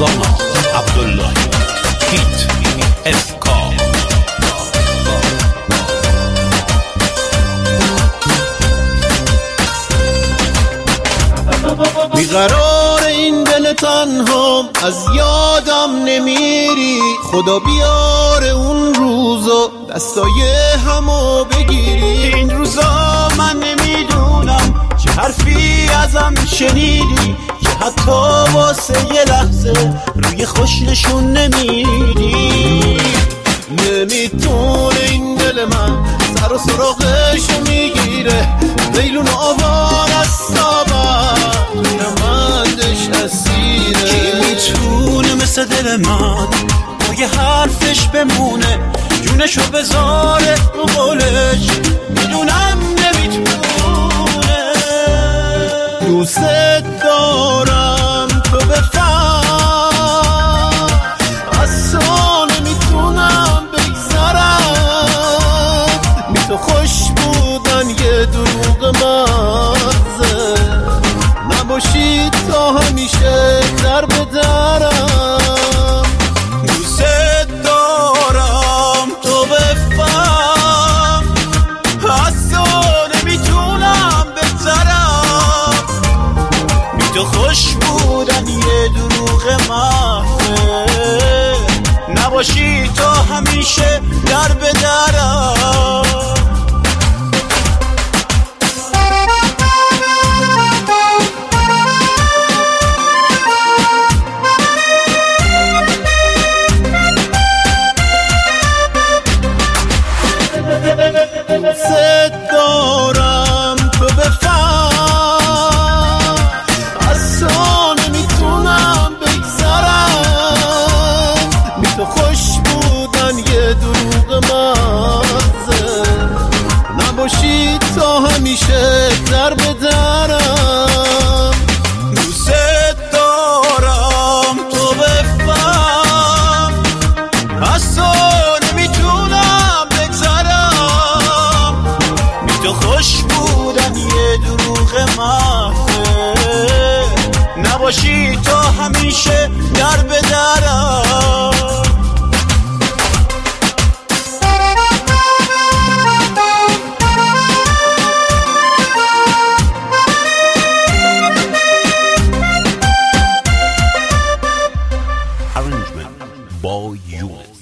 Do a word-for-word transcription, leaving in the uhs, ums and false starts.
سامان عبدالله هیت افکار. بیقرار این دل تنها از یادم نمیری، خدا بیاره اون روزا دستای همو بگیری. این روزا من نمیدونم چه حرفی ازم شنیدی که حتی واسه یه لحظه روی خوش نشون نمیدی. نمیتونه این دل من سر و سراغشو میگیره، ویلون آوار از سابت نمندش اسیره. کی میتونه مثل دل من با یه حرفش بمونه، جونشو بذاره رو قولش، میدونم نمیتونه. دوست دارم تو بفهم، اصلا نمیتونم بگذرم بی تو. خوش بودن یه دروغ محضه، نباشی تا همیشه در به درم. دوست دارم تو بفهم، اصلا نمیتونم بگذرم بی تو. خوش بودن یه دروغ محضه، نباشی تا همیشه در به درم. دوست دارم تو بفهم، اصلا نمیتونم بگذرم بی تو. خوش بودن یه دروغ محضه، نباشی تا همیشه در به درم. دوست دارم تو بفهم، اصلا نمیتونم بگذرم بی تو. خوش بودن یه دروغ محضه، نباشی تا همیشه در به درم. Arrangement by Unit.